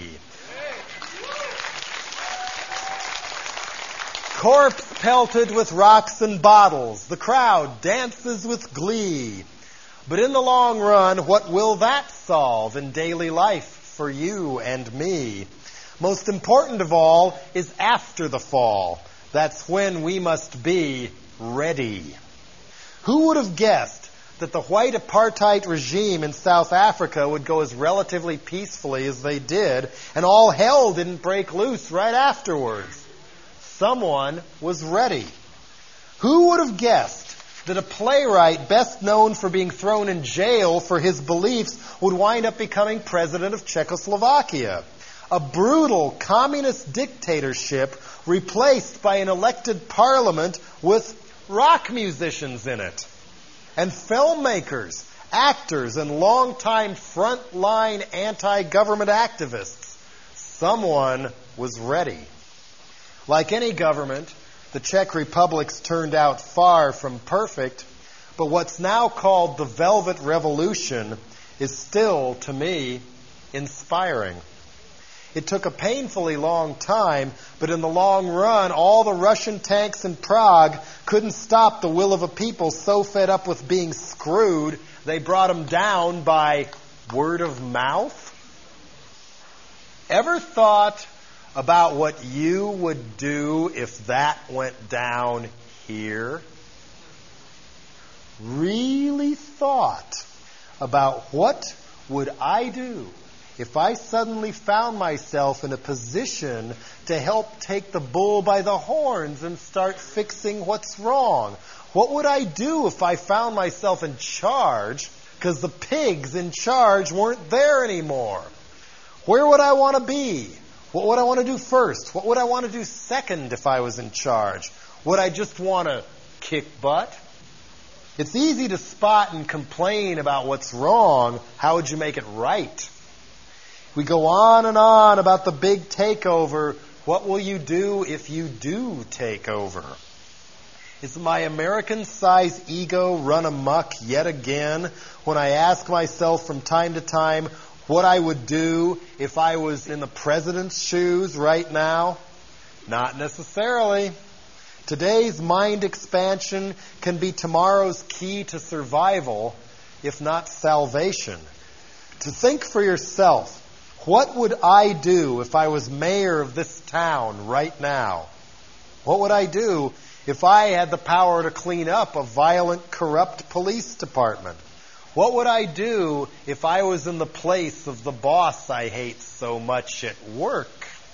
Corpse pelted with rocks and bottles. The crowd dances with glee. But in the long run, what will that solve in daily life for you and me? Most important of all is after the fall. That's when we must be ready. Who would have guessed that the white apartheid regime in South Africa would go as relatively peacefully as they did, and all hell didn't break loose right afterwards? Someone was ready. Who would have guessed that a playwright best known for being thrown in jail for his beliefs would wind up becoming president of Czechoslovakia? A brutal communist dictatorship replaced by an elected parliament with rock musicians in it. And filmmakers, actors, and longtime frontline anti-government activists. Someone was ready. Like any government, the Czech Republic's turned out far from perfect, but what's now called the Velvet Revolution is still, to me, inspiring. It took a painfully long time, but in the long run, all the Russian tanks in Prague couldn't stop the will of a people so fed up with being screwed, they brought them down by word of mouth. Ever thought about what you would do if that went down here? Really thought about what would I do if I suddenly found myself in a position to help take the bull by the horns and start fixing what's wrong? What would I do if I found myself in charge because the pigs in charge weren't there anymore? Where would I want to be? What would I want to do first? What would I want to do second if I was in charge? Would I just want to kick butt? It's easy to spot and complain about what's wrong. How would you make it right? We go on and on about the big takeover. What will you do if you do take over? Is my American-sized ego run amok yet again when I ask myself from time to time what I would do if I was in the president's shoes right now? Not necessarily. Today's mind expansion can be tomorrow's key to survival, if not salvation. To think for yourself, what would I do if I was mayor of this town right now? What would I do if I had the power to clean up a violent, corrupt police department? What would I do if I was in the place of the boss I hate so much at work?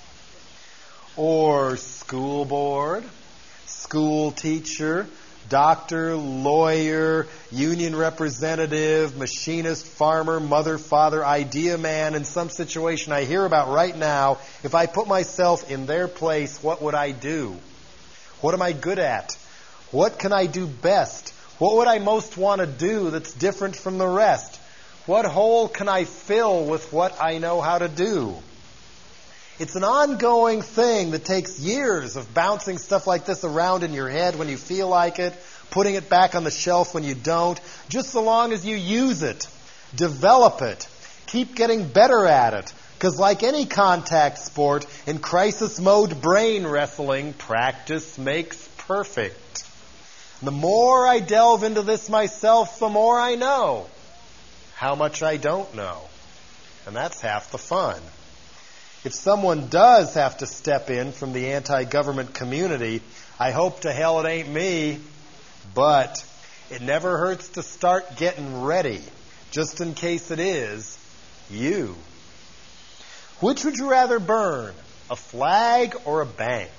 Or school board, school teacher, doctor, lawyer, union representative, machinist, farmer, mother, father, idea man, in some situation I hear about right now. If I put myself in their place, what would I do? What am I good at? What can I do best? What would I most want to do that's different from the rest? What hole can I fill with what I know how to do? It's an ongoing thing that takes years of bouncing stuff like this around in your head when you feel like it, putting it back on the shelf when you don't, just so long as you use it, develop it, keep getting better at it. Because like any contact sport, in crisis mode brain wrestling, practice makes perfect. The more I delve into this myself, the more I know how much I don't know. And that's half the fun. If someone does have to step in from the anti-government community, I hope to hell it ain't me. But it never hurts to start getting ready, just in case it is you. Which would you rather burn, a flag or a bank?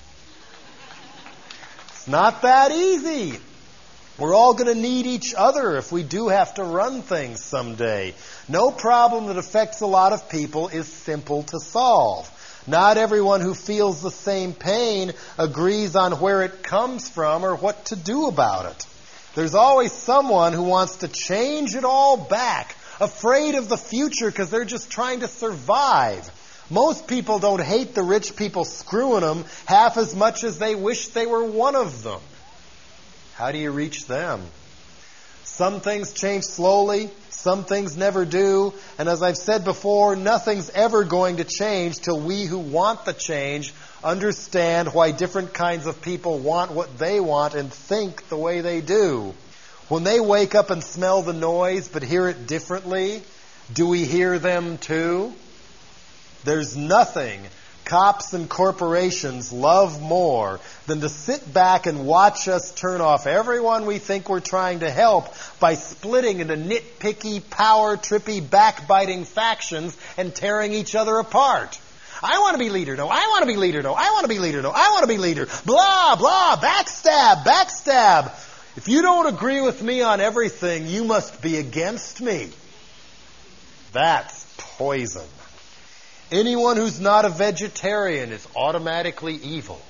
Not that easy. We're all going to need each other if we do have to run things someday. No problem that affects a lot of people is simple to solve. Not everyone who feels the same pain agrees on where it comes from or what to do about it. There's always someone who wants to change it all back. afraid of the future because they're just trying to survive. Most people don't hate the rich people screwing them half as much as they wish they were one of them. How do you reach them? Some things change slowly, some things never do, and as I've said before, nothing's ever going to change till we who want the change understand why different kinds of people want what they want and think the way they do. When they wake up and smell the noise but hear it differently, do we hear them too? There's nothing cops and corporations love more than to sit back and watch us turn off everyone we think we're trying to help by splitting into nitpicky, power-trippy, backbiting factions and tearing each other apart. I want to be leader. No, I want to be leader. No, I want to be leader. No, I want to be leader. Blah, blah, backstab, backstab. If you don't agree with me on everything, you must be against me. That's poison. Anyone who's not a vegetarian is automatically evil.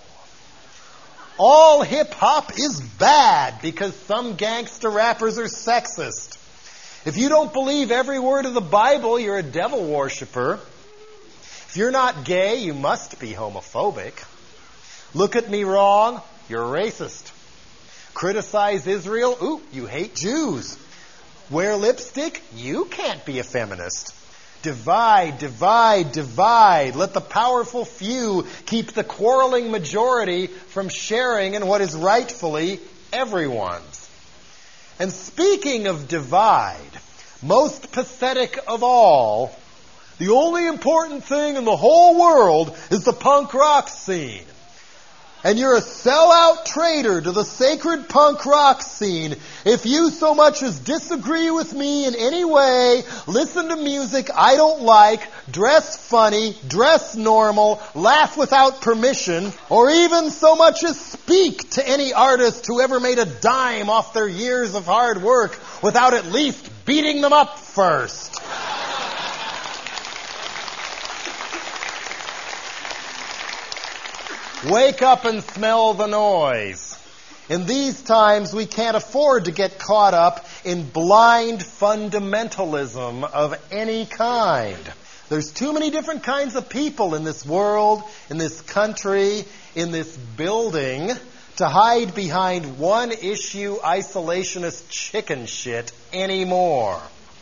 All hip-hop is bad because some gangster rappers are sexist. If you don't believe every word of the Bible, you're a devil worshiper. If you're not gay, you must be homophobic. Look at me wrong, you're a racist. Criticize Israel, ooh, you hate Jews. Wear lipstick, you can't be a feminist. Divide, divide, divide. Let the powerful few keep the quarreling majority from sharing in what is rightfully everyone's. And speaking of divide, most pathetic of all, the only important thing in the whole world is the punk rock scene. And you're a sellout traitor to the sacred punk rock scene if you so much as disagree with me in any way, listen to music I don't like, dress funny, dress normal, laugh without permission, or even so much as speak to any artist who ever made a dime off their years of hard work without at least beating them up first. Wake up and smell the noise. In these times, we can't afford to get caught up in blind fundamentalism of any kind. There's too many different kinds of people in this world, in this country, in this building, to hide behind one issue isolationist chicken shit anymore.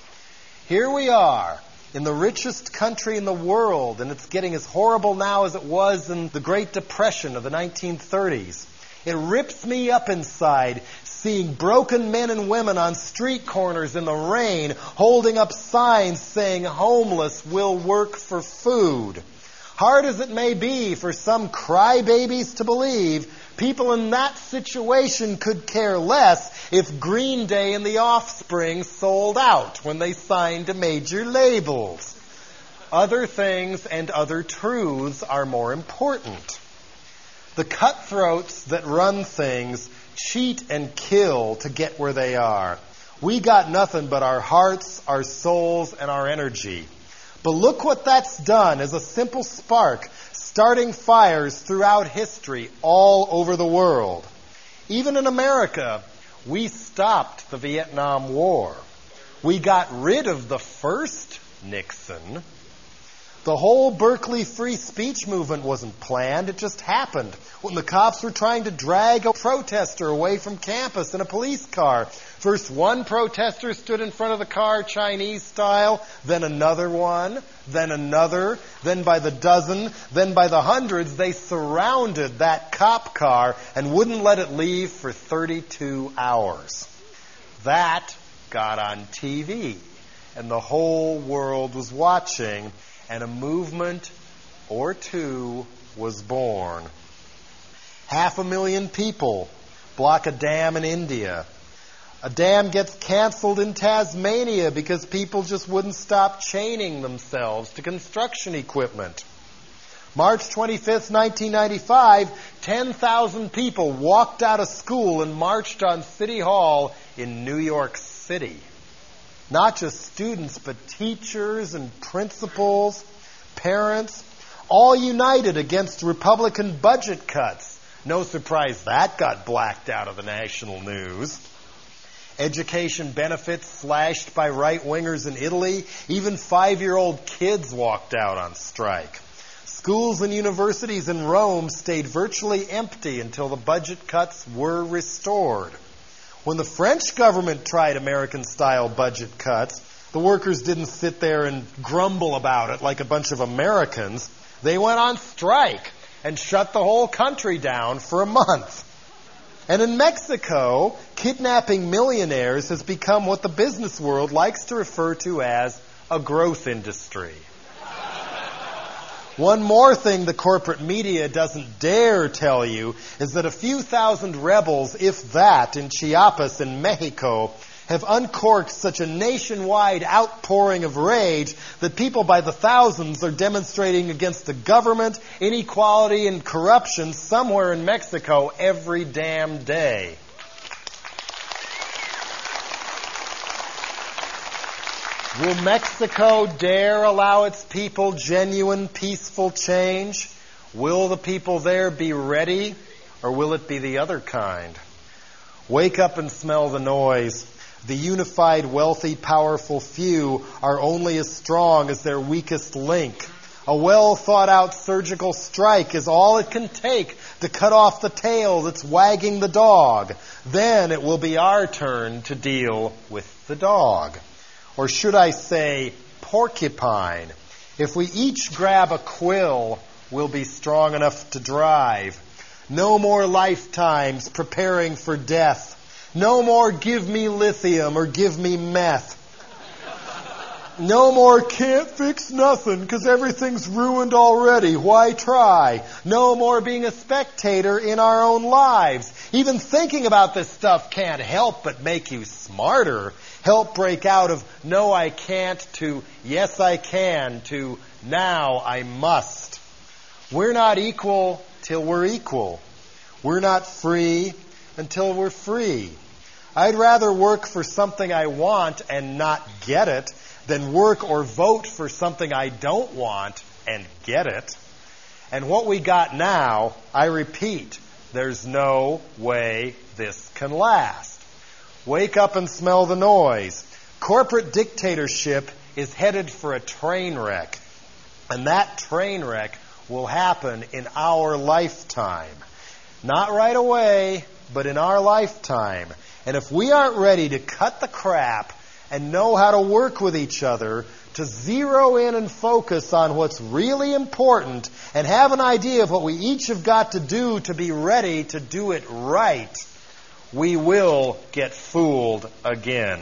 Here we are, in the richest country in the world, and it's getting as horrible now as it was in the Great Depression of the 1930s. It rips me up inside seeing broken men and women on street corners in the rain holding up signs saying homeless will work for food. Hard as it may be for some crybabies to believe, people in that situation could care less if Green Day and the Offspring sold out when they signed to major labels. Other things and other truths are more important. The cutthroats that run things cheat and kill to get where they are. We got nothing but our hearts, our souls, and our energy. But look what that's done as a simple spark, starting fires throughout history all over the world. Even in America, we stopped the Vietnam War. We got rid of the first Nixon. The whole Berkeley free speech movement wasn't planned. It just happened when the cops were trying to drag a protester away from campus in a police car. First one protester stood in front of the car, Chinese style, then another one, then another, then by the dozen, then by the hundreds, they surrounded that cop car and wouldn't let it leave for 32 hours. That got on TV, and the whole world was watching, and a movement or two was born. 500,000 people block a dam in India. A dam gets canceled in Tasmania because people just wouldn't stop chaining themselves to construction equipment. March 25th, 1995, 10,000 people walked out of school and marched on City Hall in New York City. Not just students, but teachers and principals, parents, all united against Republican budget cuts. No surprise that got blacked out of the national news. Education benefits slashed by right-wingers in Italy. Even 5-year-old kids walked out on strike. Schools and universities in Rome stayed virtually empty until the budget cuts were restored. When the French government tried American-style budget cuts, the workers didn't sit there and grumble about it like a bunch of Americans. They went on strike and shut the whole country down for a month. And in Mexico, kidnapping millionaires has become what the business world likes to refer to as a growth industry. One more thing the corporate media doesn't dare tell you is that a few thousand rebels, if that, in Chiapas in Mexico, have uncorked such a nationwide outpouring of rage that people by the thousands are demonstrating against the government, inequality, and corruption somewhere in Mexico every damn day. Will Mexico dare allow its people genuine, peaceful change? Will the people there be ready, or will it be the other kind? Wake up and smell the noise. The unified, wealthy, powerful few are only as strong as their weakest link. A well-thought-out surgical strike is all it can take to cut off the tail that's wagging the dog. Then it will be our turn to deal with the dog. Or should I say, porcupine. If we each grab a quill, we'll be strong enough to drive. No more lifetimes preparing for death. No more give me lithium or give me meth. No more can't fix nothing because everything's ruined already. Why try? No more being a spectator in our own lives. Even thinking about this stuff can't help but make you smarter. Help break out of no I can't to yes I can to now I must. We're not equal till we're equal. We're not free until we're free. I'd rather work for something I want and not get it than work or vote for something I don't want and get it. And what we got now, I repeat, there's no way this can last. Wake up and smell the noise. Corporate dictatorship is headed for a train wreck. And that train wreck will happen in our lifetime. Not right away, but in our lifetime. And if we aren't ready to cut the crap and know how to work with each other, to zero in and focus on what's really important, and have an idea of what we each have got to do to be ready to do it right, we will get fooled again.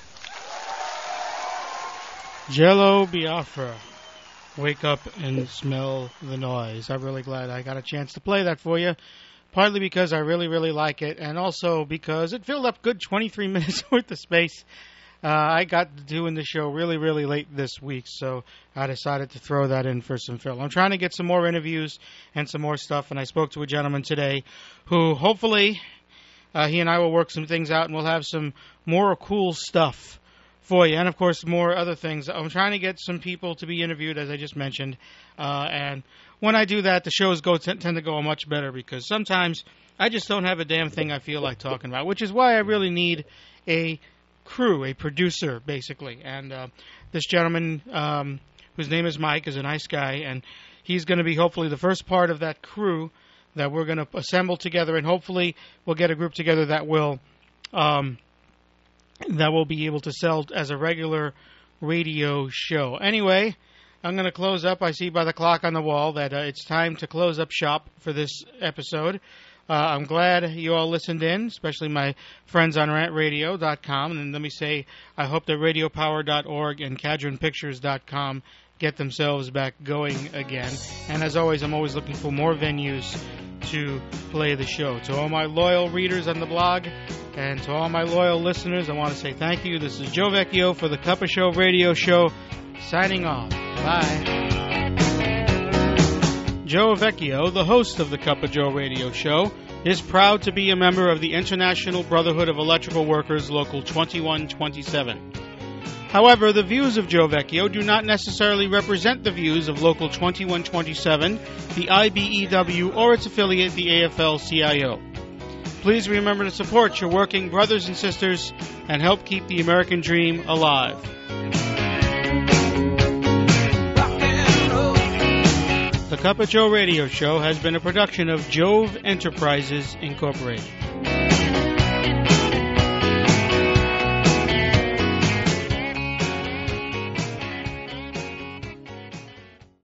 Jello Biafra. Wake up and smell the noise. I'm really glad I got a chance to play that for you. Partly because I really, really like it, and also because it filled up good 23 minutes worth of space. I got doing the show really, really late this week, so I decided to throw that in for some fill. I'm trying to get some more interviews and some more stuff, and I spoke to a gentleman today who hopefully he and I will work some things out, and we'll have some more cool stuff for you, and of course more other things. I'm trying to get some people to be interviewed, as I just mentioned, and when I do that, the shows tend to go much better, because sometimes I just don't have a damn thing I feel like talking about, which is why I really need a crew, a producer, basically. And this gentleman, whose name is Mike, is a nice guy, and he's going to be hopefully the first part of that crew that we're going to assemble together, and hopefully we'll get a group together that will be able to sell as a regular radio show. Anyway, I'm going to close up. I see by the clock on the wall that it's time to close up shop for this episode. I'm glad you all listened in, especially my friends on rantradio.com. And let me say, I hope that radiopower.org and cadronpictures.com get themselves back going again. And as always, I'm always looking for more venues to play the show. To all my loyal readers on the blog and to all my loyal listeners, I want to say thank you. This is Joe Vecchio for the Cup of Show radio show, signing off. Bye. Joe Vecchio, the host of the Cup of Joe radio show, is proud to be a member of the International Brotherhood of Electrical Workers Local 2127. However, the views of Joe Vecchio do not necessarily represent the views of Local 2127, the IBEW, or its affiliate, the AFL-CIO. please remember to support your working brothers and sisters and help keep the American dream alive. The Cup of Joe radio show has been a production of Jove Enterprises, Incorporated.